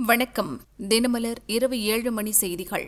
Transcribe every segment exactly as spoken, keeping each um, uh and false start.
வணக்கம். தினமலர் இரவு ஏழு மணி செய்திகள்.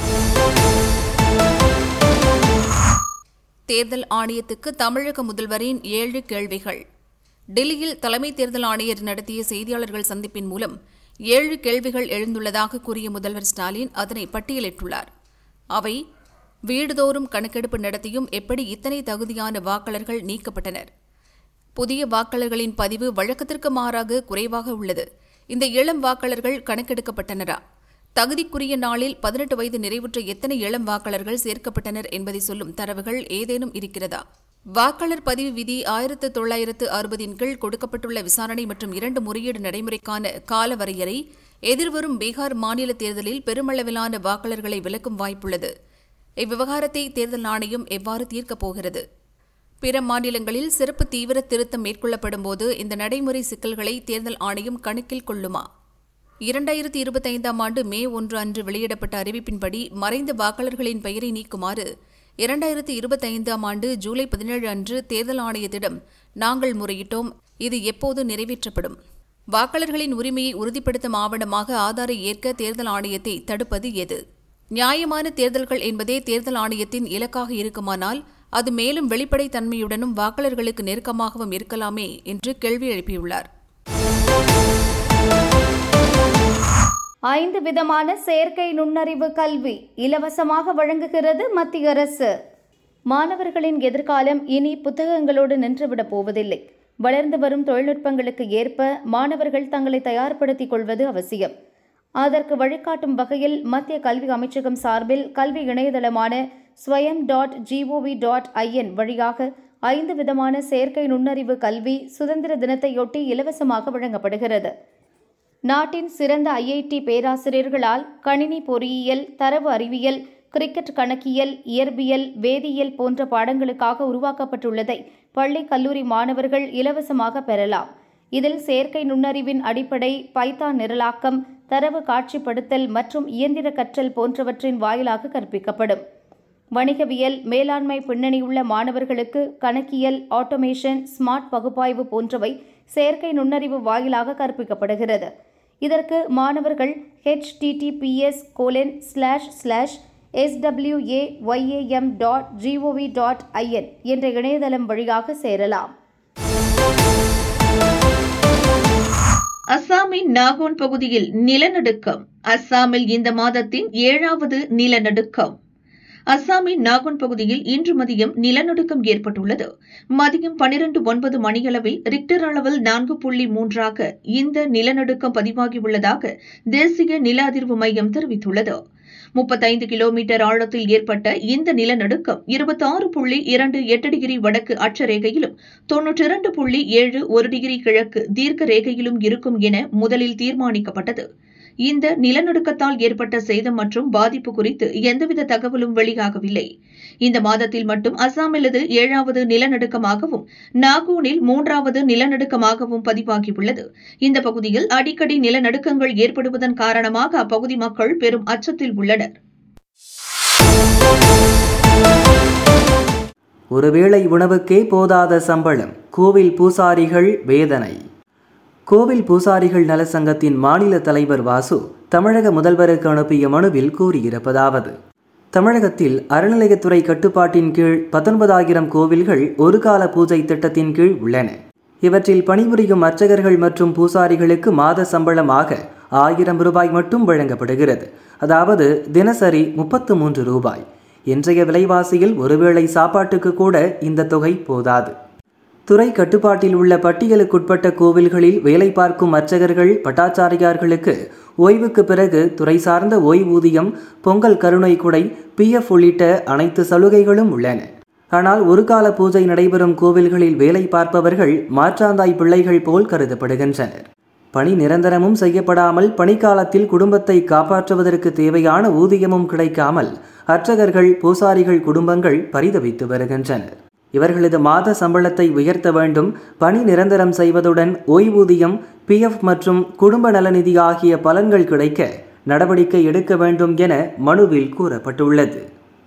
தேர்தல் ஆணையத்துக்கு தமிழக முதல்வரின் ஏழு கேள்விகள். டெல்லியில் தலைமை தேர்தல் ஆணையர் நடத்திய செய்தியாளர்கள் சந்திப்பின் மூலம் ஏழு கேள்விகள் எழுந்துள்ளதாக கூறிய முதல்வர் ஸ்டாலின் அதனை பட்டியலிட்டுள்ளார். அவை: வீடுதோறும் கணக்கெடுப்பு நடத்தியும் எப்படி இத்தனை தகுதியான வாக்காளர்கள் நீக்கப்பட்டனர்? புதிய வாக்காளர்களின் பதிவு வழக்கத்திற்கு மாறாக குறைவாக உள்ளது. இந்த இளம் வாக்காளர்கள் கணக்கெடுக்கப்பட்டனரா? தகுதிக்குரிய நாளில் பதினெட்டு வயது நிறைவுற்ற எத்தனை இளம் வாக்காளர்கள் சேர்க்கப்பட்டனர் என்பதை சொல்லும் தரவுகள் ஏதேனும் இருக்கிறதா? வாக்காளர் பதிவு விதி ஆயிரத்து தொள்ளாயிரத்து அறுபதின் கீழ் கொடுக்கப்பட்டுள்ள விசாரணை மற்றும் இரண்டு முறையீடு நடைமுறைக்கான கால வரையறை எதிர்வரும் பீகார் மாநில தேர்தலில் பெருமளவிலான வாக்காளர்களை விலக்கும் வாய்ப்புள்ளது. இவ்விவகாரத்தை தேர்தல் ஆணையம் எவ்வாறு தீர்க்கப் போகிறது? பிற மாநிலங்களில் சிறப்பு தீவிர திருத்தம் மேற்கொள்ளப்படும் போது இந்த நடைமுறை சிக்கல்களை தேர்தல் ஆணையம் கணக்கில் கொள்ளுமா? இரண்டாயிரத்தி இருபத்தி ஐந்தாம் ஆண்டு மே ஒன்று அன்று வெளியிடப்பட்ட அறிவிப்பின்படி மறைந்த வாக்காளர்களின் பெயரை நீக்குமாறு இரண்டாயிரத்தி இருபத்தி ஐந்தாம் ஆண்டு ஜூலை பதினேழு அன்று தேர்தல் ஆணையத்திடம் நாங்கள் முறையிட்டோம். இது எப்போது நிறைவேற்றப்படும்? வாக்காளர்களின் உரிமையை உறுதிப்படுத்தும் ஆவணமாக ஆதாரை ஏற்க தேர்தல் ஆணையத்தை தடுப்பது எது? நியாயமான தேர்தல்கள் என்பதே தேர்தல் ஆணையத்தின் இலக்காக இருக்குமானால் அது மேலும் வெளிப்படைத் தன்மையுடனும் வாக்காளர்களுக்கு நெருக்கமாகவும் இருக்கலாமே என்று கேள்வி எழுப்பியுள்ளார். ஐந்து விதமான செயற்கை நுண்ணறிவு கல்வி இலவசமாக வழங்குகிறது மத்திய அரசு. மாணவர்களின் எதிர்காலம் இனி புத்தகங்களோடு நின்றுவிடப் போவதில்லை. வளர்ந்து வரும் தொழில்நுட்பங்களுக்கு ஏற்ப மாணவர்கள் தங்களை தயார்படுத்திக் கொள்வது அவசியம். அதற்கு வழிகாட்டும் வகையில் மத்திய கல்வி அமைச்சகம் சார்பில் கல்வி இணையதளமான ஸ்வயம் டாட் ஜிஓவி டாட் ஐஎன் வழியாக ஐந்து விதமான செயற்கை நுண்ணறிவு கல்வி சுதந்திர தினத்தையொட்டி இலவசமாக வழங்கப்படுகிறது. நாட்டின் சிறந்த ஐஐடி பேராசிரியர்களால் கணினி பொறியியல், தரவு அறிவியல், கிரிக்கெட் கணக்கியல், இயற்பியல், வேதியியல் போன்ற பாடங்களுக்காக உருவாக்கப்பட்டுள்ளதை பள்ளி கல்லூரி மாணவர்கள் இலவசமாக பெறலாம். இதில் செயற்கை நுண்ணறிவின் அடிப்படை, பைத்தான் நிரலாக்கம், தரவு காட்சிப்படுத்தல் மற்றும் இயந்திர கற்றல் போன்றவற்றின் வாயிலாக கற்பிக்கப்படும். வணிகவியல், மேலாண்மை பின்னணியுள்ள மாணவர்களுக்கு கணக்கியல், ஆட்டோமேஷன், ஸ்மார்ட் பகுப்பாய்வு போன்றவை செயற்கை நுண்ணறிவு வாயிலாக கற்பிக்கப்படுகிறது. இதற்கு மாணவர்கள் H T T P S colon slash slash S W A Y A M dot G O V dot I N என்ற இணையதளம் வழியாக சேரலாம். அஸ்ஸாமின் நாகோன் பகுதியில் நிலநடுக்கம். அஸ்ஸாமில் இந்த மாதத்தின் ஏழாவது நிலநடுக்கம். அஸ்ஸாமின் நாகோன் பகுதியில் இன்று மதியம் நிலநடுக்கம் ஏற்பட்டுள்ளது. மதியம் பனிரண்டு ஒன்பது மணியளவில் ரிக்டர் அளவில் நான்கு புள்ளி மூன்றாக இந்த நிலநடுக்கம் பதிவாகியுள்ளதாக தேசிய நில அதிர்வு மையம் தெரிவித்துள்ளது. முப்பத்தைந்து கிலோமீட்டர் ஆழத்தில் ஏற்பட்ட இந்த நிலநடுக்கம் இருபத்தி ஆறு புள்ளி இரண்டு எட்டு டிகிரி வடக்கு அட்சரேகையிலும் தொன்னூற்றி இரண்டு புள்ளி ஏழு ஒரு டிகிரி கிழக்கு தீர்க்க ரேகையிலும் இருக்கும் என முதலில் தீர்மானிக்கப்பட்டது. இந்த நிலநடுக்கத்தால் ஏற்பட்ட சேதம் மற்றும் பாதிப்பு குறித்து எந்தவித தகவலும் வெளியாகவில்லை. இந்த மாதத்தில் மட்டும் அஸ்ஸாமில் இது ஏழாவது நிலநடுக்கமாகவும் நாகோனில் மூன்றாவது நிலநடுக்கமாகவும் பதிவாகியுள்ளது. இந்த பகுதியில் அடிக்கடி நிலநடுக்கங்கள் ஏற்படுவதன் காரணமாக அப்பகுதி மக்கள் பெரும் அச்சத்தில் உள்ளனர். ஒருவேளை உணவுக்கே போதாத சம்பளம், கோவில் பூசாரிகள் வேதனை. கோவில் பூசாரிகள் நல சங்கத்தின் மாநில தலைவர் வாசு தமிழக முதல்வருக்கு அனுப்பிய மனுவில் கூறியிருப்பதாவது: தமிழகத்தில் அறநிலையத்துறை கட்டுப்பாட்டின் கீழ் பத்தொன்பதாயிரம் கோவில்கள் ஒரு கால பூஜை திட்டத்தின் கீழ் உள்ளன. இவற்றில் பணிபுரியும் அர்ச்சகர்கள் மற்றும் பூசாரிகளுக்கு மாத சம்பளமாக ஆயிரம் ரூபாய் மட்டும் வழங்கப்படுகிறது. அதாவது தினசரி முப்பத்து மூன்று ரூபாய். இன்றைய விலைவாசியில் ஒருவேளை சாப்பாட்டுக்கு கூட இந்த தொகை போதாது. துறை கட்டுப்பாட்டில் உள்ள பட்டியலுக்குட்பட்ட கோவில்களில் வேலை பார்க்கும் அர்ச்சகர்கள், பட்டாச்சாரியார்களுக்கு ஓய்வுக்கு பிறகு துறை சார்ந்த ஓய்வூதியம், பொங்கல் கருணை குடை, பி எஃப் உள்ளிட்ட அனைத்து சலுகைகளும் உள்ளன. ஆனால் ஒரு கால பூஜை நடைபெறும் கோவில்களில் வேலை பார்ப்பவர்கள் மாற்றாந்தாய் பிள்ளைகள் போல் கருதப்படுகின்றனர். பணி நிரந்தரமும் செய்யப்படாமல் பணிக்காலத்தில் குடும்பத்தை காப்பாற்றுவதற்கு தேவையான ஊதியமும் கிடைக்காமல் அர்ச்சகர்கள், பூசாரிகள் குடும்பங்கள் பரிதவித்து வருகின்றனர். இவர்களது மாத சம்பளத்தை உயர்த்த வேண்டும். பணி நிரந்தரம் செய்வதுடன் ஓய்வூதியம், பி எஃப் மற்றும் குடும்ப நலநிதி ஆகிய பலன்கள் கிடைக்க நடவடிக்கை எடுக்க வேண்டும் என மனுவில் கூறப்பட்டுள்ளது.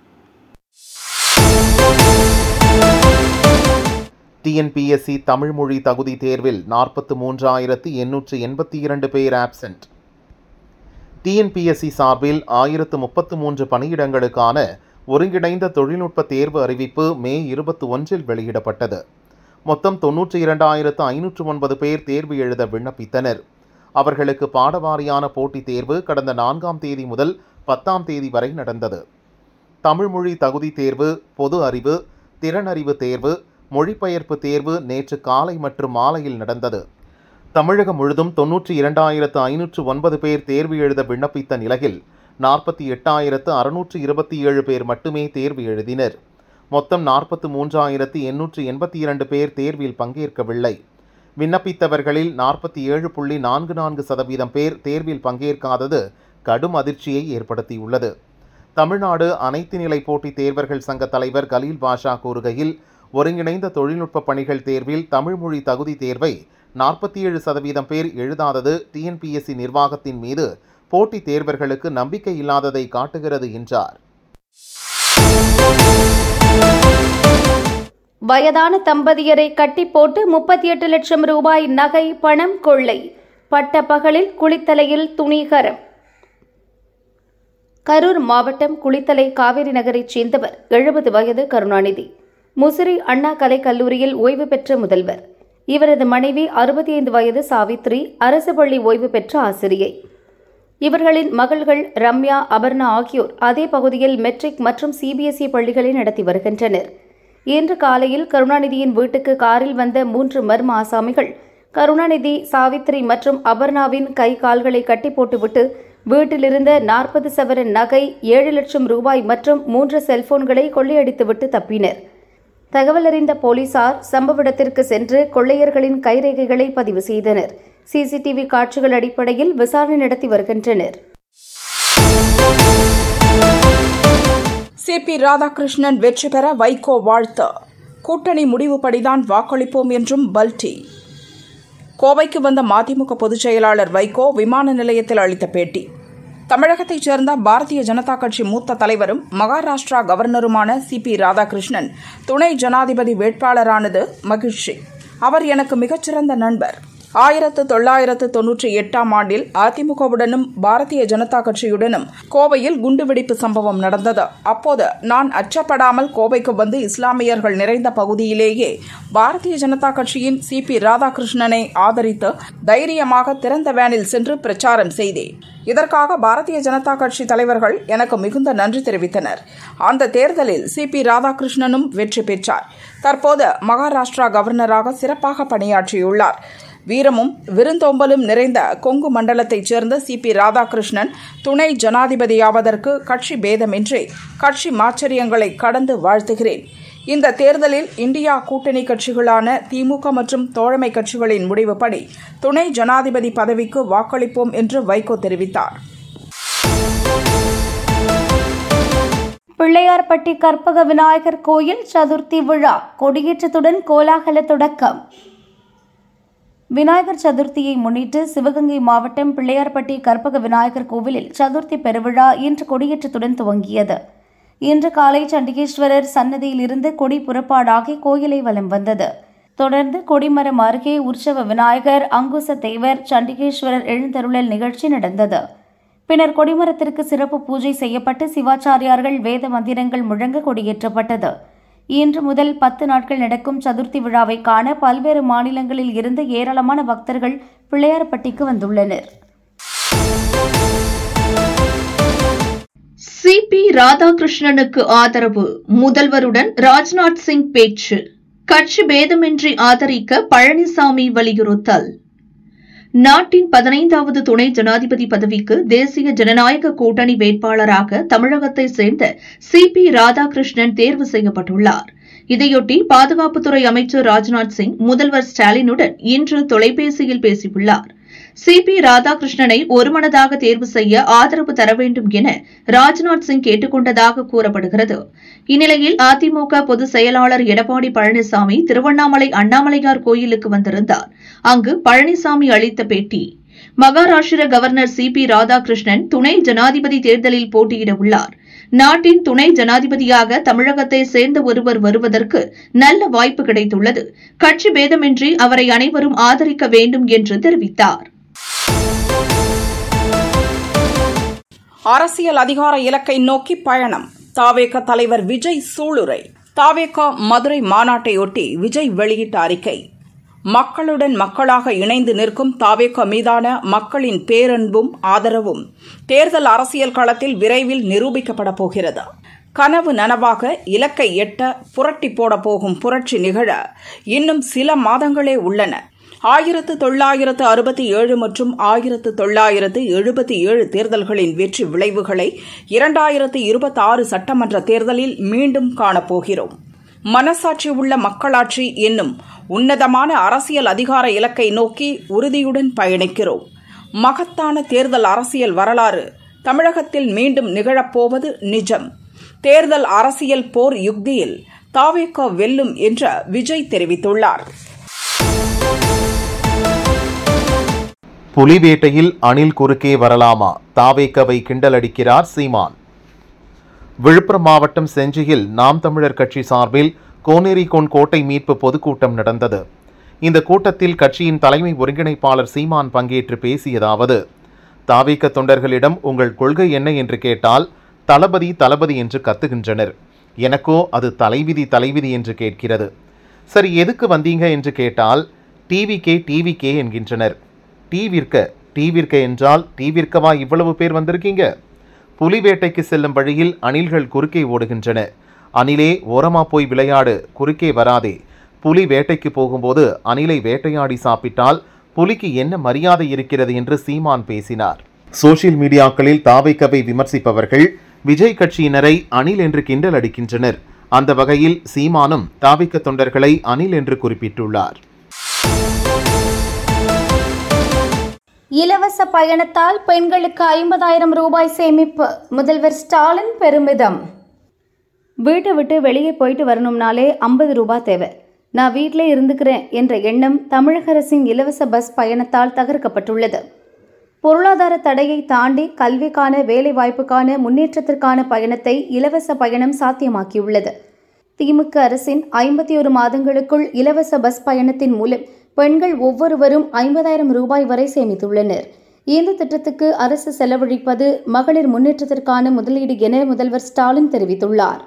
டிஎன்பிஎஸ்சி தமிழ் மொழி தகுதி தேர்வில் நாற்பத்து மூன்றாயிரத்து எண்ணூற்று எண்பத்தி இரண்டு பேர் ஆப்சென்ட். டிஎன்பிஎஸ்சி சார்பில் ஆயிரத்து முப்பத்து மூன்று பணியிடங்களுக்கான ஒருங்கிணைந்த தொழில்நுட்ப தேர்வு அறிவிப்பு மே இருபத்தி ஒன்றில் வெளியிடப்பட்டது. மொத்தம் தொன்னூற்றி இரண்டாயிரத்து ஐநூற்று ஒன்பது பேர் தேர்வு எழுத விண்ணப்பித்தனர். அவர்களுக்கு பாடவாரியான போட்டித் தேர்வு கடந்த நான்காம் தேதி முதல் பத்தாம் தேதி வரை நடந்தது. தமிழ்மொழி தகுதி தேர்வு, பொது அறிவு, திறனறிவு தேர்வு, மொழிபெயர்ப்பு தேர்வு நேற்று காலை மற்றும் மாலையில் நடந்தது. தமிழகம் முழுதும் தொன்னூற்றி இரண்டாயிரத்து ஐநூற்று ஒன்பது பேர் தேர்வு எழுத விண்ணப்பித்த நிலையில் நாற்பத்தி எட்டாயிரத்து அறுநூற்று இருபத்தி ஏழு பேர் மட்டுமே தேர்வு எழுதினர். மொத்தம் நாற்பத்து மூன்றாயிரத்து எண்ணூற்று எண்பத்தி இரண்டு பேர் தேர்வில் பங்கேற்கவில்லை. விண்ணப்பித்தவர்களில் நாற்பத்தி ஏழு புள்ளி நான்கு நான்கு சதவீதம் பேர் தேர்வில் பங்கேற்காதது கடும் அதிர்ச்சியை ஏற்படுத்தியுள்ளது. தமிழ்நாடு அனைத்து நிலை போட்டித் தேர்வர்கள் சங்க தலைவர் கலீல் பாஷா கூறுகையில், ஒருங்கிணைந்த தொழில்நுட்ப பணிகள் தேர்வில் தமிழ்மொழி தகுதி தேர்வை நாற்பத்தி ஏழு சதவீதம் பேர் எழுதாதது டிஎன்பிஎஸ்சி நிர்வாகத்தின் மீது போட்டித் தேர்வர்களுக்கு நம்பிக்கை இல்லாததை காட்டுகிறது என்றார். வயதான தம்பதியரை கட்டி போட்டு முப்பத்தி எட்டு லட்சம் ரூபாய் நகை பணம் கொள்ளை. பட்ட பகலில் குளித்தலையில் துணிகரம். கரூர் மாவட்டம் குளித்தலை காவேரி நகரைச் சேர்ந்தவர் எழுபது வயது கருணாநிதி. முசிறி அண்ணா கலைக் கல்லூரியில் ஓய்வு பெற்ற முதல்வர். இவரது மனைவி அறுபத்தி ஐந்து வயது சாவித்ரி, அரசு பள்ளி ஓய்வு பெற்ற ஆசிரியை. இவர்களின் மகள்கள் ரம்யா, அபர்ணா ஆகியோர் அதே பகுதியில் மெட்ரிக் மற்றும் சிபிஎஸ்இ பள்ளிகளை நடத்தி வருகின்றனர். இன்று காலையில் கருணாநிதியின் வீட்டுக்கு காரில் வந்த மூன்று மர்ம ஆசாமிகள் கருணாநிதி, சாவித்ரி மற்றும் அபர்ணாவின் கை கால்களை கட்டி போட்டுவிட்டு வீட்டிலிருந்த நாற்பது சவரன் நகை, ஏழு லட்சம் ரூபாய் மற்றும் மூன்று செல்போன்களை கொள்ளையடித்துவிட்டு தப்பினர். தகவல் அறிந்த போலீசார் சம்பவ இடத்திற்கு சென்று கொள்ளையர்களின் கைரேகைகளை பதிவு செய்தனர். சிசிடிவி காட்சிகள் அடிப்படையில் விசாரணை நடத்தி வருகின்றனர். சி பி ராதாகிருஷ்ணன் வெற்றி பெற வைகோ வாழ்த்து. கூட்டணி முடிவுபடிதான் வாக்களிப்போம் என்றும் பல்டி. கோவைக்கு வந்த மதிமுக பொதுச் செயலாளர் வைகோ விமான நிலையத்தில் அளித்த பேட்டி. தமிழகத்தைச் சேர்ந்த பாரதிய ஜனதா கட்சி மூத்த தலைவரும் மகாராஷ்டிரா கவர்னருமான சி பி ராதாகிருஷ்ணன் துணை ஜனாதிபதி வேட்பாளரானது மகிழ்ச்சி. அவர் எனக்கு மிகச்சிறந்த நண்பர். ஆயிரத்து தொள்ளாயிரத்து தொன்னூற்றி எட்டாம் ஆண்டில் அதிமுகவுடனும் பாரதிய ஜனதா கட்சியுடனும் கோவையில் குண்டுவெடிப்பு சம்பவம் நடந்தது. அப்போது நான் அச்சப்படாமல் கோவைக்கு வந்து இஸ்லாமியர்கள் நிறைந்த பகுதியிலேயே பாரதிய ஜனதா கட்சியின் சி பி ராதாகிருஷ்ணனை ஆதரித்து தைரியமாக திறந்த வேனில் சென்று பிரச்சாரம் செய்தேன். இதற்காக பாரதிய ஜனதா கட்சி தலைவர்கள் எனக்கு மிகுந்த நன்றி தெரிவித்தனர். அந்த தேர்தலில் சி பி ராதாகிருஷ்ணனும் வெற்றி பெற்றார். தற்போது மகாராஷ்டிரா கவர்னராக சிறப்பாக பணியாற்றியுள்ளார். வீரமும் விருந்தோம்பலும் நிறைந்த கொங்கு மண்டலத்தைச் சேர்ந்த சி பி ராதாகிருஷ்ணன் துணை ஜனாதிபதியாவதற்கு கட்சி பேதமின்றி கட்சி மாச்சரியங்களை கடந்து வாழ்த்துகிறேன். இந்த தேர்தலில் இந்தியா கூட்டணி கட்சிகளான திமுக மற்றும் தோழமை கட்சிகளின் முடிவுப்படி துணை ஜனாதிபதி பதவிக்கு வாக்களிப்போம் என்று வைகோ தெரிவித்தார். பிள்ளையார்பட்டி கற்பக விநாயகர் கோயில் சதுர்த்தி விழா கொடியேற்றத்துடன் கோலாகல தொடக்கம். விநாயகர் சதுர்த்தியை முன்னிட்டு சிவகங்கை மாவட்டம் பிள்ளையார்பட்டி கற்பக விநாயகர் கோவிலில் சதுர்த்தி பெருவிழா இன்று கொடியேற்றத்துடன் துவங்கியது. இன்று காலை சண்டிகேஸ்வரர் சன்னதியில் இருந்து கொடி புறப்பாடாகி கோயிலை வலம் வந்தது. தொடர்ந்து கொடிமரம் அருகே உற்சவ விநாயகர், அங்குச தேவர், சண்டிகேஸ்வரர் எழுந்தருளல் நிகழ்ச்சி நடந்தது. பின்னர் கொடிமரத்திற்கு சிறப்பு பூஜை செய்யப்பட்டு சிவாச்சாரியார்கள் வேத மந்திரங்கள் முழங்க கொடியேற்றப்பட்டது. இன்று முதல் பத்து நாட்கள் நடக்கும் சதுர்த்தி விழாவை காண பல்வேறு மாநிலங்களில் இருந்து ஏராளமான பக்தர்கள் பிள்ளையார்பட்டிக்கு வந்துள்ளனர். சி பி ராதாகிருஷ்ணனுக்கு ஆதரவு, முதல்வருடன் ராஜ்நாத் சிங் பேச்சு. கட்சி பேதமின்றி ஆதரிக்க பழனிசாமி வலியுறுத்தல். நாட்டின் பதினைந்தாவது துணை ஜனாதிபதி பதவிக்கு தேசிய ஜனநாயக கூட்டணி வேட்பாளராக தமிழகத்தை சேர்ந்த சி பி ராதாகிருஷ்ணன் தேர்வு செய்யப்பட்டுள்ளார். இதையொட்டி பாதுகாப்புத்துறை அமைச்சர் ராஜ்நாத் சிங் முதல்வர் ஸ்டாலினுடன் இன்று தொலைபேசியில் பேசியுள்ளார். சி பி ராதாகிருஷ்ணனை ஒருமனதாக தேர்வு செய்ய ஆதரவு தர வேண்டும் என ராஜ்நாத் சிங் கேட்டுக் கொண்டதாக கூறப்படுகிறது. இந்நிலையில் அதிமுக பொதுச் செயலாளர் எடப்பாடி பழனிசாமி திருவண்ணாமலை அண்ணாமலையார் கோயிலுக்கு வந்திருந்தார். அங்கு பழனிசாமி அளித்த பேட்டி. Maharashtra governor C P Radhakrishnan துணை ஜனாதிபதி தேர்தலில் போட்டியிட உள்ளார். நாட்டின் துணை ஜனாதிபதியாக தமிழகத்தை சேர்ந்த ஒருவர் வருவதற்கு நல்ல வாய்ப்பு கிடைத்துள்ளது. கட்சி பேதமின்றி அவரை அனைவரும் ஆதரிக்க வேண்டும் என்று தெரிவித்தார். அரசியல் அதிகார இலக்கை நோக்கி பயணம். தாவேக தலைவர் விஜய் சூளுரை. தாவேக மதுரை மாநாட்டையொட்டி விஜய் வெளியிட்ட அறிக்கை. மக்களுடன் மக்களாக இணைந்து நிற்கும் தாவேக மீதான மக்களின் பேரன்பும் ஆதரவும் தேர்தல் அரசியல் களத்தில் விரைவில் நிரூபிக்கப்பட போகிறது. கனவு நனவாக இலக்கை எட்ட புரட்டி போட போகும் புரட்சி நிகழ இன்னும் சில மாதங்களே உள்ளன. ஆயிரத்து தொள்ளாயிரத்து அறுபத்தி ஏழு மற்றும் ஆயிரத்து தொள்ளாயிரத்து எழுபத்தி ஏழு தேர்தல்களின் வெற்றி விளைவுகளை இரண்டாயிரத்து இருபத்தி ஆறு சட்டமன்ற தேர்தலில் மீண்டும் காணப்போகிறோம். மனசாட்சி உள்ள மக்களாட்சி என்னும் உன்னதமான அரசியல் அதிகார இலக்கை நோக்கி உறுதியுடன் பயணிக்கிறோம். மகத்தான தேர்தல் அரசியல் வரலாறு தமிழகத்தில் மீண்டும் நிகழப்போவது நிஜம். தேர்தல் அரசியல் போர் யுக்தியில் தாவேக வெல்லும் என்ற விஜய் தெரிவித்துள்ளார். புலிவேட்டையில் அணில் குறுக்கே வரலாமா? தாவேகவை கிண்டலடிக்கிறார் சீமான். விழுப்புரம் மாவட்டம் செஞ்சியில் நாம் தமிழர் கட்சி சார்பில் கோனேரிகோன் கோட்டை மீட்பு பொதுக்கூட்டம் நடந்தது. இந்த கூட்டத்தில் கட்சியின் தலைமை ஒருங்கிணைப்பாளர் சீமான் பங்கேற்று பேசியதாவது: தாவேக தொண்டர்களிடம் உங்கள் கொள்கை என்ன என்று கேட்டால் தளபதி தளபதி என்று கத்துகின்றனர். எனக்கோ அது தலைவிதி தலைவிதி என்று கேட்கிறது. சரி, எதுக்கு வந்தீங்க என்று கேட்டால் டிவிகே டிவிகே என்கின்றனர். டிவிற்க டிவிற்க என்றால் டிவிற்கவா இவ்வளவு பேர் வந்திருக்கீங்க? புலிவேட்டைக்கு செல்லும் வழியில் அணில்கள் குறுக்கே ஓடுகின்றன. அணிலே ஓரமா போய் விளையாடு, குறுக்கே வராதே. புலி வேட்டைக்கு போகும்போது அணிலை வேட்டையாடி சாப்பிட்டால் புலிக்கு என்ன மரியாதை இருக்கிறது என்று சீமான் பேசினார். சோசியல் மீடியாக்களில் தாவேகவை விமர்சிப்பவர்கள் விஜய் கட்சியினரை அணில் என்று கிண்டல் அடிக்கின்றனர். அந்த வகையில் சீமானும் தாவேக தொண்டர்களை அணில் என்று குறிப்பிட்டுள்ளார். இலவச பயணத்தால் பெண்களுக்கு ஐம்பதாயிரம் ரூபாய் சேமிப்பு, முதல்வர் ஸ்டாலின் பெருமிதம். வீட்டை விட்டு வெளியே போயிட்டு வரணும்னாலே ஐம்பது ரூபாய் தேவை. நான் வீட்டிலே இருந்துக்கிறேன் என்ற எண்ணம் தமிழக அரசின் இலவச பஸ் பயணத்தால் தகர்க்கப்பட்டுள்ளது. பொருளாதார தடையை தாண்டி கல்விக்கான, வேலை வாய்ப்புக்கான, முன்னேற்றத்திற்கான பயணத்தை இலவச பயணம் சாத்தியமாக்கியுள்ளது. திமுக அரசின் ஐம்பத்தி ஒரு மாதங்களுக்குள் இலவச பஸ் பயணத்தின் மூலம் பெண்கள் ஒவ்வொருவரும் ஐம்பதாயிரம் ரூபாய் வரை சேமித்துள்ளனர். இந்த திட்டத்துக்கு அரசு செலவழிப்பது மகளிர் முன்னேற்றத்திற்கான முதலீடு என முதல்வர் ஸ்டாலின் தெரிவித்துள்ளார்.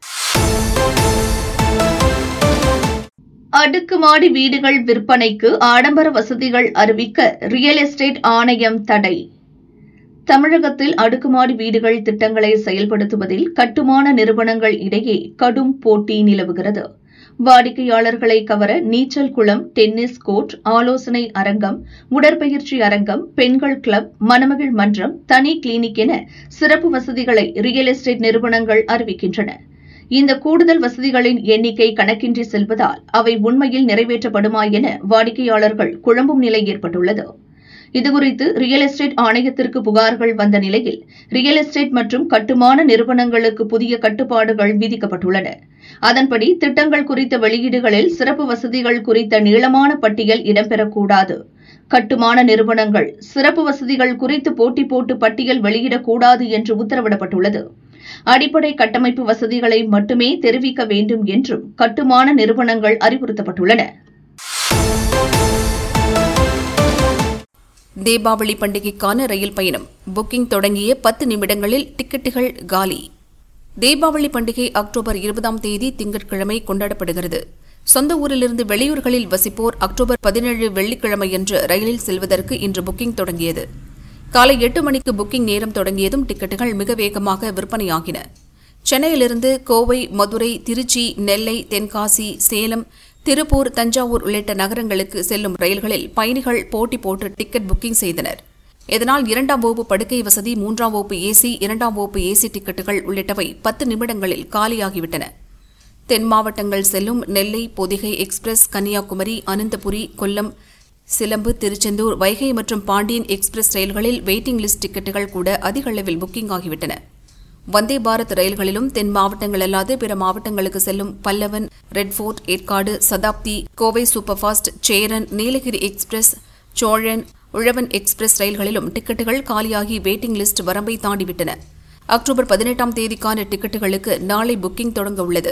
அடுக்குமாடி வீடுகள் விற்பனைக்கு ஆடம்பர வசதிகள் அறிவிக்க ரியல் எஸ்டேட் ஆணையம் தடை. தமிழகத்தில் அடுக்குமாடி வீடுகள் திட்டங்களை செயல்படுத்துவதில் கட்டுமான நிறுவனங்கள் இடையே கடும் போட்டி நிலவுகிறது. வாடிக்கையாளர்களை கவர நீச்சல் குளம், டென்னிஸ் கோர்ட், ஆலோசனை அரங்கம், உடற்பயிற்சி அரங்கம், பெண்கள் கிளப், மணமகள் மன்றம், தனி கிளினிக் என சிறப்பு வசதிகளை ரியல் எஸ்டேட் நிறுவனங்கள் அறிவிக்கின்றன. இந்த கூடுதல் வசதிகளின் எண்ணிக்கை கணக்கின்றி செல்வதால் அவை உண்மையில் நிறைவேற்றப்படுமா என வாடிக்கையாளர்கள் குழம்பும் நிலை ஏற்பட்டுள்ளது. இதுகுறித்து ரியல் எஸ்டேட் ஆணையத்திற்கு புகார்கள் வந்த நிலையில் ரியல் எஸ்டேட் மற்றும் கட்டுமான நிறுவனங்களுக்கு புதிய கட்டுப்பாடுகள் விதிக்கப்பட்டுள்ளன. அதன்படி திட்டங்கள் குறித்த வெளியீடுகளில் சிறப்பு வசதிகள் குறித்த நீளமான பட்டியல் இடம்பெறக்கூடாது. கட்டுமான நிறுவனங்கள் சிறப்பு வசதிகள் குறித்து போட்டி போட்டு பட்டியல் வெளியிடக்கூடாது என்று உத்தரவிடப்பட்டுள்ளது. அடிப்படை கட்டமைப்பு வசதிகளை மட்டுமே தெரிவிக்க வேண்டும் என்றும் கட்டுமான நிறுவனங்கள் அறிவுறுத்தப்பட்டுள்ளன. தீபாவளி பண்டிகைக்கான ரயில் பயணம் புக்கிங் தொடங்கிய பத்து நிமிடங்களில் டிக்கெட்டுகள் காலி. தீபாவளி பண்டிகை அக்டோபர் இருபதாம் தேதி திங்கட்கிழமை கொண்டாடப்படுகிறது. சொந்த ஊரிலிருந்து வெளியூர்களில் வசிப்போர் அக்டோபர் பதினேழு வெள்ளிக்கிழமையன்று ரயிலில் செல்வதற்கு இன்று புக்கிங் தொடங்கியது. காலை எட்டு மணிக்கு புக்கிங் நேரம் தொடங்கியதும் டிக்கெட்டுகள் மிக வேகமாக விற்பனையாகின. சென்னையிலிருந்து கோவை, மதுரை, திருச்சி, நெல்லை, தென்காசி, சேலம், திருப்பூர், தஞ்சாவூர் உள்ளிட்ட நகரங்களுக்கு செல்லும் ரயில்களில் பயணிகள் போட்டி போட்டு டிக்கெட் புக்கிங் செய்தனர். இதனால் இரண்டாம் வகுப்பு படுக்கை வசதி, மூன்றாம் வகுப்பு ஏசி, இரண்டாம் வகுப்பு ஏசி டிக்கெட்டுகள் உள்ளிட்டவை பத்து நிமிடங்களில் காலியாகிவிட்டன. தென் மாவட்டங்கள் செல்லும் நெல்லை, பொதிகை எக்ஸ்பிரஸ், கன்னியாகுமரி, அனந்தபுரி, கொல்லம், சிலம்பு, திருச்செந்தூர், வைகை மற்றும் பாண்டியன் எக்ஸ்பிரஸ் ரயில்களில் வெயிட்டிங் லிஸ்ட் டிக்கெட்டுகள் கூட அதிக அளவில் புக்கிங் ஆகிவிட்டன. வந்தே பாரத் ரயில்களிலும் தென் மாவட்டங்கள் அல்லாது பிற மாவட்டங்களுக்கு செல்லும் பல்லவன், ரெட்ஃபோர்ட், Yercaud, Shatabdi, Kovai super fast, Cheran, Nilgiri express, Cholan, Uzhavan express ரயில்களிலும் டிக்கெட்டுகள் காலியாகி வெயிட்டிங் லிஸ்ட் வரம்பை தாண்டிவிட்டன. அக்டோபர் பதினெட்டாம் தேதிக்கான டிக்கெட்டுகளுக்கு நாளை புக்கிங் தொடங்க உள்ளது.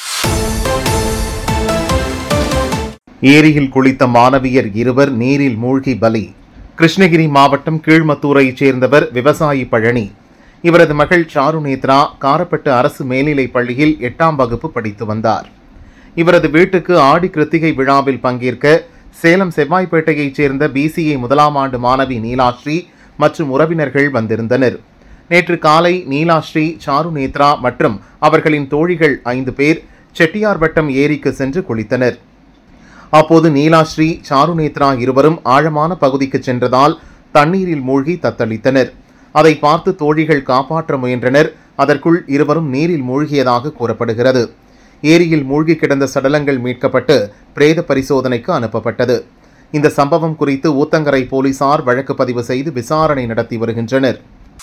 ஏரியில் குளித்த மாணவியர் இருவர் நீரில் மூழ்கி பலி. கிருஷ்ணகிரி மாவட்டம் கீழ்மத்தூரைச் சேர்ந்தவர் விவசாயி பழனி. இவரது மகள் சாரு நேத்ரா காரப்பட்டு அரசு மேல்நிலைப் பள்ளியில் எட்டாம் வகுப்பு படித்து வந்தார். இவரது வீட்டுக்கு ஆடி கிருத்திகை விழாவில் பங்கேற்க சேலம் செவ்வாய்ப்பேட்டையைச் சேர்ந்த பிசிஏ முதலாம் ஆண்டு மாணவி நீலாஸ்ரீ மற்றும் உறவினர்கள் வந்திருந்தனர். நேற்று காலை நீலாஸ்ரீ, சாரு நேத்ரா மற்றும் அவர்களின் தோழிகள் ஐந்து பேர் செட்டியார்வட்டம் ஏரிக்கு சென்று குளித்தனர். அப்போது நீலாஸ்ரீ, சாரு நேத்ரா இருவரும் ஆழமான பகுதிக்கு சென்றதால் தண்ணீரில் மூழ்கி தத்தளித்தனர். அதை பார்த்து தோழிகள் காப்பாற்ற முயன்றனர். அதற்குள் இருவரும் நீரில் மூழ்கியதாக கூறப்படுகிறது. ஏரியில் மூழ்கி கிடந்த சடலங்கள் மீட்கப்பட்டு பிரேத பரிசோதனைக்கு அனுப்பப்பட்டது. இந்த சம்பவம் குறித்து ஊத்தங்கரை போலீசார் வழக்கு பதிவு செய்து விசாரணை நடத்தி வருகின்றனர்.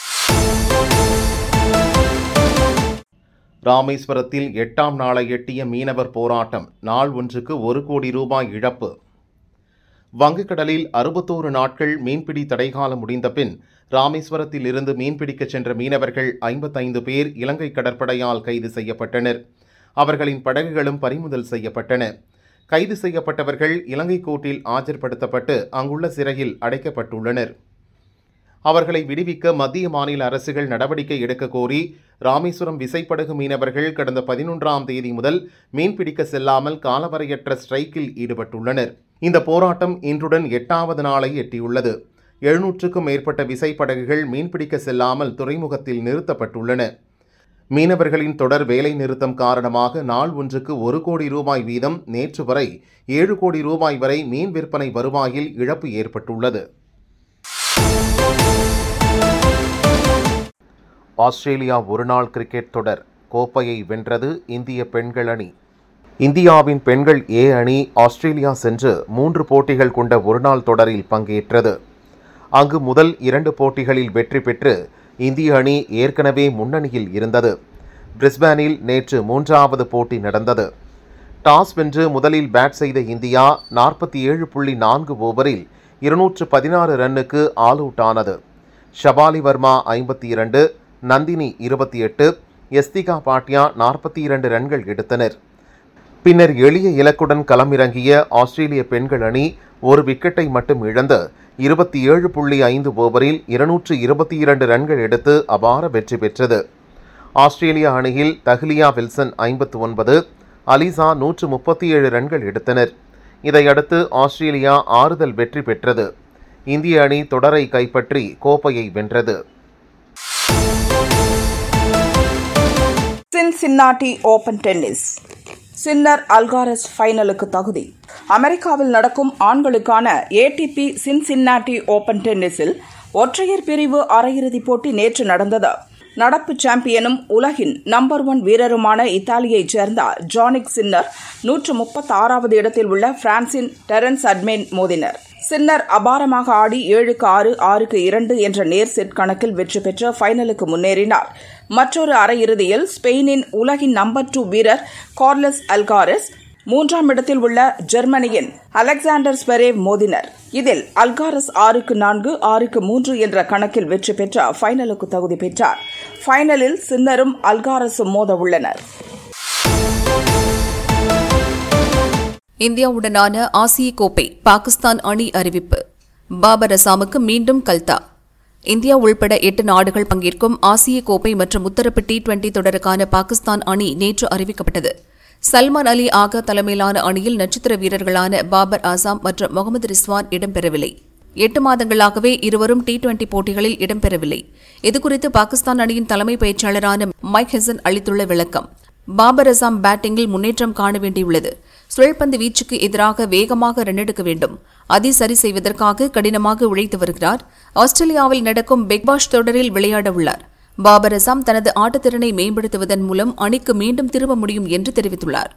ராமேஸ்வரத்தில் எட்டாம் நாளை எட்டிய மீனவர் போராட்டம். நாள் ஒன்றுக்கு ஒரு கோடி ரூபாய் இழப்பு. வங்கக்கடலில் அறுபத்தோரு நாட்கள் மீன்பிடி தடைகாலம் முடிந்த பின் ராமேஸ்வரத்தில் இருந்து மீன்பிடிக்க சென்ற மீனவர்கள் ஐம்பத்தைந்து பேர் இலங்கை கடற்படையால் கைது செய்யப்பட்டனர். அவர்களின் படகுகளும் பறிமுதல் செய்யப்பட்டன. கைது செய்யப்பட்டவர்கள் இலங்கை கோர்ட்டில் ஆஜர்படுத்தப்பட்டு அங்குள்ள சிறையில் அடைக்கப்பட்டுள்ளனர். அவர்களை விடுவிக்க மத்திய மாநில அரசுகள் நடவடிக்கை எடுக்க கோரி ராமேஸ்வரம் விசைப்படகு மீனவர்கள் கடந்த பதினொன்றாம் தேதி முதல் மீன்பிடிக்க செல்லாமல் காலவரையற்ற ஸ்ட்ரைக்கில் ஈடுபட்டுள்ளனர். இந்த போராட்டம் இன்றுடன் எட்டாவது நாளை எட்டியுள்ளது. எழுநூற்றுக்கும் மேற்பட்ட விசைப்படகுகள் மீன்பிடிக்க செல்லாமல் துறைமுகத்தில் நிறுத்தப்பட்டுள்ளன. மீனவர்களின் தொடர் வேலை நிறுத்தம் காரணமாக நாள் ஒன்றுக்கு ஒரு கோடி ரூபாய் வீதம் நேற்று வரை ஏழு கோடி ரூபாய் வரை மீன் விற்பனை வருவாயில் இழப்பு ஏற்பட்டுள்ளது. ஆஸ்திரேலியா ஒருநாள் கிரிக்கெட் தொடர் கோப்பையை வென்றது இந்திய பெண்கள் அணி. இந்தியாவின் பெண்கள் ஏ அணி ஆஸ்திரேலியா சென்று மூன்று போட்டிகள் கொண்ட ஒருநாள் தொடரில் பங்கேற்றது. அங்கு முதல் இரண்டு போட்டிகளில் வெற்றி பெற்று இந்திய அணி ஏற்கனவே முன்னணியில் இருந்தது. பிரிஸ்பேனில் நேற்று மூன்றாவது போட்டி நடந்தது. டாஸ் வென்று முதலில் பேட் செய்த இந்தியா நாற்பத்தி ஏழு புள்ளி நான்கு ஓவரில் இருநூற்று பதினாறு ரன்னுக்கு ஆல் அவுட் ஆனது. ஷபாலி வர்மா ஐம்பத்தி இரண்டு, நந்தினி இருபத்தி எட்டு, எஸ்திகா பாட்டியா நாற்பத்தி இரண்டு ரன்கள் எடுத்தனர். பின்னர் எளிய இலக்குடன் களமிறங்கிய ஆஸ்திரேலிய பெண்கள் அணி ஒரு விக்கெட்டை மட்டும் இழந்து இருபத்தி ஏழு புள்ளி ஐந்து ஓவரில் இருநூற்று இருபத்தி இரண்டு ரன்கள் எடுத்து அபார வெற்றி பெற்றது. ஆஸ்திரேலிய அணியில் தஹ்லியா வில்சன் ஐம்பத்து ஒன்பது, அலிசா நூற்று முப்பத்தி ஏழு ரன்கள் எடுத்தனர். இதையடுத்து ஆஸ்திரேலியா ஆறுதல் வெற்றி பெற்றது. இந்திய அணி தொடரை கைப்பற்றி கோப்பையை வென்றது. Cincinnati open tennis. Sinner Alcaraz ஃபைனலுக்கு தகுதி. அமெரிக்காவில் நடக்கும் ஆண்களுக்கான ஏடிபி சின்சின்னாட்டி ஓபன் டென்னிஸில் ஒற்றையர் பிரிவு அரையிறுதிப் போட்டி நேற்று நடந்தது. நடப்பு சாம்பியனும் உலகின் நம்பர் ஒன் வீரருமான இத்தாலியைச் சேர்ந்த ஜானிக் சின்னர் நூற்று முப்பத்தி ஆறாவது இடத்தில் உள்ள பிரான்சின் டெரன்ஸ் அட்மேன் மோதினர். சின்னர் அபாரமாக ஆடி ஏழுக்கு ஆறு, ஆறுக்கு இரண்டு என்ற நேர் செட் கணக்கில் வெற்றி பெற்று ஃபைனலுக்கு முன்னேறினார். மற்றொரு அரையிறுதியில் ஸ்பெயினின் உலகின் நம்பர் டூ வீரர் கார்லஸ் அல்காரஸ் மூன்றாம் இடத்தில் உள்ள ஜெர்மனியின் அலெக்சாண்டர் ஸ்வெரேவ் மோதினர். இதில் அல்காரஸ் ஆறுக்கு நான்கு, ஆறுக்கு மூன்று என்ற கணக்கில் வெற்றி பெற்ற ஃபைனலுக்கு தகுதி பெற்றார். ஃபைனலில் சின்னரும் அல்காரஸும் மோத உள்ளனர். இந்தியாவுடனான ஆசிய கோப்பை பாகிஸ்தான் அணி அறிவிப்பு. பாபர் அசாமுக்கு மீண்டும் கல்தா. இந்தியா உள்பட எட்டு நாடுகள் பங்கேற்கும் ஆசிய கோப்பை மற்றும் முத்தரப்பு டி டுவெண்டி தொடருக்கான பாகிஸ்தான் அணி நேற்று அறிவிக்கப்பட்டது. சல்மான் அலி ஆகா தலைமையிலான அணியில் நட்சத்திர வீரர்களான பாபர் ஆசாம் மற்றும் முகமது ரிஸ்வான் இடம்பெறவில்லை. எட்டு மாதங்களாகவே இருவரும் டி டுவெண்டி போட்டிகளில் இடம்பெறவில்லை. இதுகுறித்து பாகிஸ்தான் அணியின் தலைமை பயிற்சியாளரான மைக் ஹெசன் அளித்துள்ள விளக்கம்: பாபர் அசாம் பேட்டிங்கில் முன்னேற்றம் காண வேண்டியுள்ளது. சுழற்பந்து வீச்சுக்கு எதிராக வேகமாக ரன் எடுக்க வேண்டும். அதை சரி செய்வதற்காக கடினமாக உழைத்து வருகிறார். ஆஸ்திரேலியாவில் நடக்கும் பிக் பாஷ் தொடரில் விளையாட உள்ளார். பாபர் அசாம் தனது ஆட்டத்திறனை மேம்படுத்துவதன் மூலம் அணிக்கு மீண்டும் திரும்ப முடியும் என்று தெரிவித்துள்ளார்.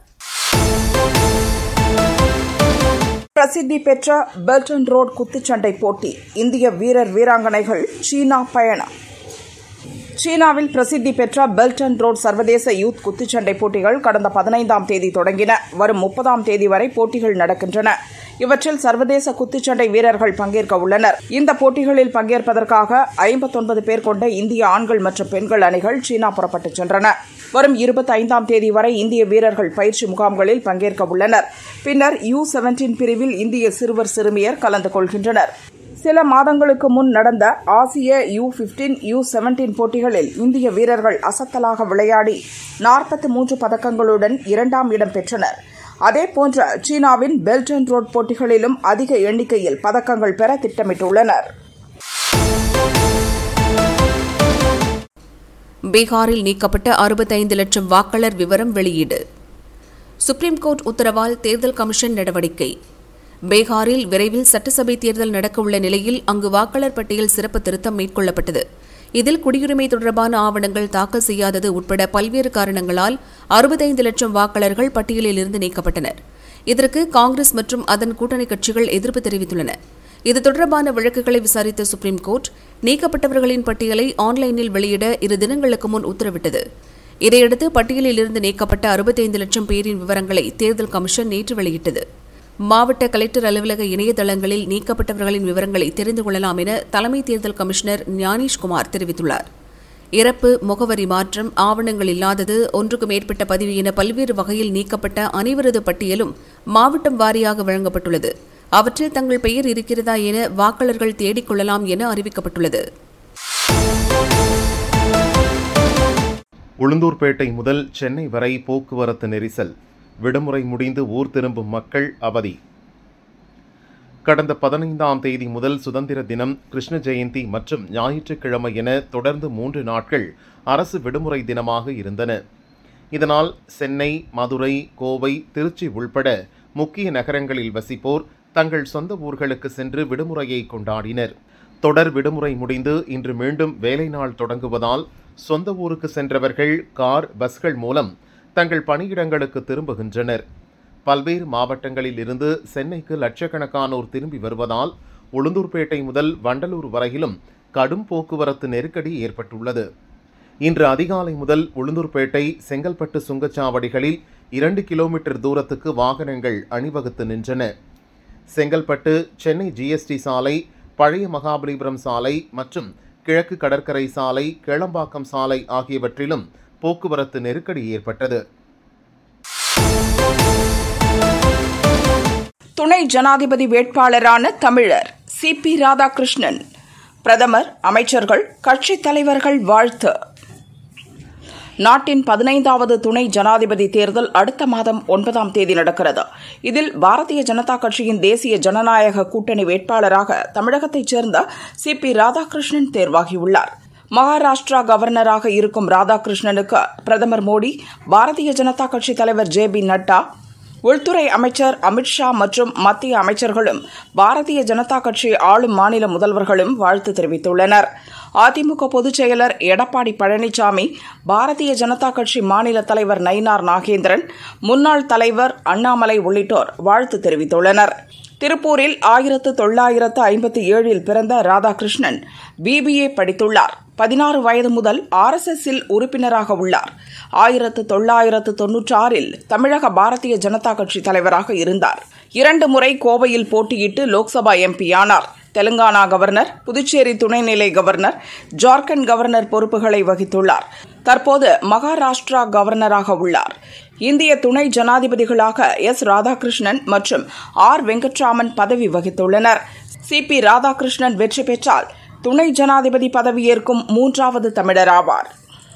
பிரசித்தி பெற்ற பெல்டன் ரோட் குத்துச்சண்டை போட்டி. இந்திய வீரர் வீராங்கனைகள் சீனா பயணம். சீனாவில் பிரசித்தி பெற்ற பெல்டன் ரோட் சர்வதேச யூத் குத்துச்சண்டை போட்டிகள் கடந்த பதினைந்தாம் தேதி தொடங்கின. வரும் முப்பதாம் தேதி வரை போட்டிகள் நடக்கின்றன. இவற்றில் சர்வதேச குத்துச்சண்டை வீரர்கள் பங்கேற்க உள்ளனர். இந்த போட்டிகளில் பங்கேற்பதற்காக ஐம்பத்தொன்பது பேர் கொண்ட இந்திய ஆண்கள் மற்றும் பெண்கள் அணிகள் சீனா புறப்பட்டுச் சென்றன. வரும் இருபத்தி ஐந்தாம் தேதி வரை இந்திய வீரர்கள் பயிற்சி முகாம்களில் பங்கேற்க உள்ளனர். பின்னர் யூ செவன்டீன் பிரிவில் இந்திய சிறுவர் சிறுமியர் கலந்து கொள்கின்றனர். சில மாதங்களுக்கு முன் நடந்த ஆசிய யூ பிப்டீன் யூ செவன்டீன் போட்டிகளில் இந்திய வீரர்கள் அசத்தலாக விளையாடி நாற்பத்தி மூன்று பதக்கங்களுடன் இரண்டாம் இடம் பெற்றனர். அதேபோன்ற சீனாவின் பெல்ட் அண்ட் ரோட் போட்டிகளிலும் அதிக எண்ணிக்கையில் பதக்கங்கள் பெற திட்டமிட்டுள்ளனர். பீகாரில் நீக்கப்பட்ட அறுபத்தைந்து லட்சம் வாக்காளர் விவரம் வெளியீடு. சுப்ரீம் கோர்ட் உத்தரவால் தேர்தல் கமிஷன் நடவடிக்கை. பீகாரில் விரைவில் சட்டசபை தேர்தல் நடக்கவுள்ள நிலையில் அங்கு வாக்காளர் பட்டியல் சிறப்பு திருத்தம் மேற்கொள்ளப்பட்டது. இதில் குடியுரிமை தொடர்பான ஆவணங்கள் தாக்கல் செய்யாதது உட்பட பல்வேறு காரணங்களால் அறுபத்தைந்து லட்சம் வாக்காளர்கள் பட்டியலில் இருந்து நீக்கப்பட்டனர். இதற்கு காங்கிரஸ் மற்றும் அதன் கூட்டணி கட்சிகள் எதிர்ப்பு தெரிவித்துள்ளன. இது தொடர்பான வழக்குகளை விசாரித்த சுப்ரீம் கோர்ட் நீக்கப்பட்டவர்களின் பட்டியலை ஆன்லைனில் வெளியிட இரு தினங்களுக்கு முன் உத்தரவிட்டது. இதையடுத்து பட்டியலில் இருந்து நீக்கப்பட்ட அறுபத்தைந்து லட்சம் பேரின் விவரங்களை தேர்தல் கமிஷன் நேற்று வெளியிட்டது. மாவட்ட கலெக்டர் அலுவலக இணையதளங்களில் நீக்கப்பட்டவர்களின் விவரங்களை தெரிந்து கொள்ளலாம் என தலைமை தேர்தல் கமிஷனர் ஞானேஷ்குமார் தெரிவித்துள்ளார். இறப்பு, முகவரி மாற்றம், ஆவணங்கள் இல்லாதது, ஒன்றுக்கு மேற்பட்ட பதிவு என பல்வேறு வகையில் நீக்கப்பட்ட அனைவரது பட்டியலும் மாவட்டம் வாரியாக வழங்கப்பட்டுள்ளது. அவற்றில் தங்கள் பெயர் இருக்கிறதா என வாக்காளர்கள் தேடிக் கொள்ளலாம் என அறிவிக்கப்பட்டுள்ளது. உளுந்தூர்பேட்டை முதல் சென்னை வரை போக்குவரத்து நெரிசல். விடுமுறை முடிந்து ஊர் திரும்பும் மக்கள் அவதி. கடந்த பதினைந்தாம் தேதி முதல் சுதந்திர தினம், கிருஷ்ண ஜெயந்தி மற்றும் ஞாயிற்றுக்கிழமை என தொடர்ந்து மூன்று நாட்கள் அரசு விடுமுறை தினமாக இருந்தன. இதனால் சென்னை, மதுரை, கோவை, திருச்சி உள்பட முக்கிய நகரங்களில் வசிப்போர் தங்கள் சொந்த ஊர்களுக்கு சென்று விடுமுறையை கொண்டாடினர். தொடர் விடுமுறை முடிந்து இன்று மீண்டும் வேலை நாள் தொடங்குவதால் சொந்த ஊருக்கு சென்றவர்கள் கார், பஸ்கள் மூலம் தங்கள் பணியிடங்களுக்கு திரும்புகின்றனர். பல்வேறு மாவட்டங்களில் இருந்து சென்னைக்கு லட்சக்கணக்கானோர் திரும்பி வருவதால் உளுந்தூர்பேட்டை முதல் வண்டலூர் வரையிலும் கடும் போக்குவரத்து நெருக்கடி ஏற்பட்டுள்ளது. இன்று அதிகாலை முதல் உளுந்தூர்பேட்டை, செங்கல்பட்டு சுங்கச்சாவடிகளில் இரண்டு கிலோமீட்டர் தூரத்துக்கு வாகனங்கள் அணிவகுத்து நின்றன. செங்கல்பட்டு, சென்னை ஜிஎஸ்டி சாலை, பழைய மகாபலிபுரம் சாலை மற்றும் கிழக்கு கடற்கரை சாலை, கேளம்பாக்கம் சாலை ஆகியவற்றிலும் போக்குவரத்து நெருக்கடி ஏற்பட்டது. துணை ஜனாதிபதி வேட்பாளரான தமிழர் சி பி ராதாகிருஷ்ணன் பிரதமர், அமைச்சர்கள், கட்சித் தலைவர்கள் வாழ்த்து. நாட்டின் பதினைந்தாவது துணை ஜனாதிபதி தேர்தல் அடுத்த மாதம் ஒன்பதாம் தேதி நடக்கிறது. இதில் பாரதிய ஜனதா கட்சியின் தேசிய ஜனநாயக கூட்டணி வேட்பாளராக தமிழகத்தைச் சேர்ந்த சி பி ராதாகிருஷ்ணன் தேர்வாகியுள்ளார். மகாராஷ்டிரா கவர்னராக இருக்கும் ராதாகிருஷ்ணனுக்கு பிரதமர் மோடி, பாரதிய ஜனதா கட்சித் தலைவர் ஜே பி நட்டா, உள்துறை அமைச்சர் அமித்ஷா மற்றும் மத்திய அமைச்சர்களும் பாரதிய ஜனதா கட்சி ஆளும் மாநில முதல்வர்களும் வாழ்த்து தெரிவித்துள்ளனர். அதிமுக பொதுச் செயலர் எடப்பாடி பழனிசாமி, பாரதிய ஜனதா கட்சி மாநில தலைவர் நயினார் நாகேந்திரன், முன்னாள் தலைவர் அண்ணாமலை உள்ளிட்டோர் வாழ்த்து தெரிவித்துள்ளனர். திருப்பூரில் ஆயிரத்து தொள்ளாயிரத்து ஐம்பத்தி ஏழில் பிறந்த ராதாகிருஷ்ணன் பிபிஏ படித்துள்ளார். பதினாறு வயது முதல் ஆர் எஸ் எஸ் இல் உறுப்பினராக உள்ளார். ஆயிரத்து தொள்ளாயிரத்து தொன்னூற்றி ஆறில் தமிழக பாரதிய ஜனதா கட்சி தலைவராக இருந்தார். இரண்டு முறை கோவையில் போட்டியிட்டு லோக்சபா எம்பி ஆனார். தெலுங்கானா கவர்னர், புதுச்சேரி துணைநிலை கவர்னர், ஜார்க்கண்ட் கவர்னர் பொறுப்புகளை வகித்துள்ளார். தற்போது மகாராஷ்டிரா கவர்னராக உள்ளார். இந்திய துணை ஜனாதிபதிகளாக எஸ் ராதாகிருஷ்ணன் மற்றும் ஆர் வெங்கட்ராமன் பதவி வகித்துள்ளனர். சி பி ராதாகிருஷ்ணன் வெற்றி பெற்றால் துணை ஜனாதிபதி பதவியேற்கும் மூன்றாவது தமிழர் ஆவார்.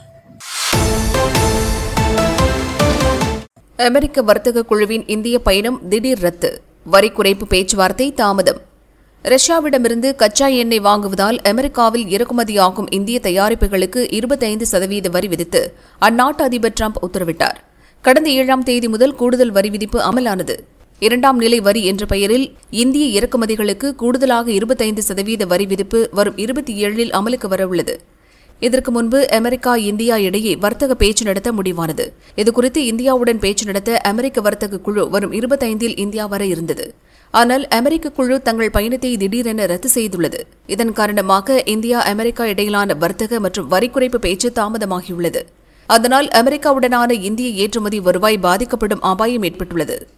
அமெரிக்க வர்த்தக குழுவின் இந்திய பயணம் திடீர் ரத்து. வரி குறைப்பு பேச்சுவார்த்தை தாமதம். ரஷ்யாவிடமிருந்து கச்சா எண்ணெய் வாங்குவதால் அமெரிக்காவில் இறக்குமதியாகும் இந்திய தயாரிப்புகளுக்கு இருபத்தைந்து சதவீத வரி விதித்து அந்நாட்டு அதிபர் டிரம்ப் உத்தரவிட்டார். கடந்த ஏழாம் தேதி முதல் கூடுதல் வரி விதிப்பு அமலானது. இரண்டாம் நிலை வரி என்ற பெயரில் இந்திய இறக்குமதிகளுக்கு கூடுதலாக இருபத்தைந்து சதவீத வரி விதிப்பு வரும் இருபத்தி ஏழில் அமலுக்கு வரவுள்ளது. இதற்கு முன்பு அமெரிக்கா, இந்தியா இடையே வர்த்தக பேச்சு நடத்த முடிவானது. இதுகுறித்து இந்தியாவுடன் பேச்சு நடத்த அமெரிக்க வர்த்தக குழு வரும் இருபத்தைந்தில் இந்தியா வர இருந்தது. ஆனால் அமெரிக்க குழு தங்கள் பயணத்தை திடீரென ரத்து செய்துள்ளது. இதன் காரணமாக இந்தியா, அமெரிக்கா இடையிலான வர்த்தக மற்றும் வரி குறைப்பு பேச்சு தாமதமாகியுள்ளது. அதனால் அமெரிக்காவுடனான இந்திய ஏற்றுமதி வருவாய் பாதிக்கப்படும் அபாயம் ஏற்பட்டுள்ளது.